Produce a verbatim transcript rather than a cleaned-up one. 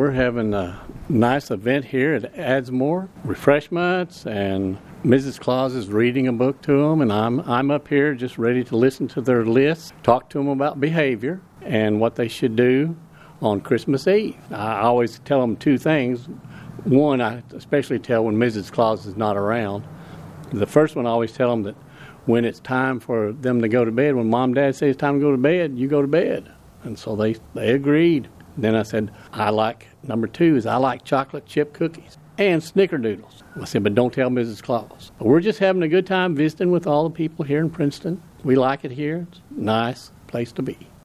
we're having a nice event here at Adsmore. Refreshments, and Missus Claus is reading a book to them, and I'm I'm up here just ready to listen to their list, talk to them about behavior and what they should do on Christmas Eve. I always tell them two things. One, I especially tell when Missus Claus is not around. The first one, I always tell them that when it's time for them to go to bed, when Mom and Dad say it's time to go to bed, you go to bed. And so they, they agreed. Then I said, I like, number two is I like chocolate chip cookies and snickerdoodles. I said, but don't tell Missus Claus. But we're just having a good time visiting with all the people here in Princeton. We like it here. It's a nice place to be.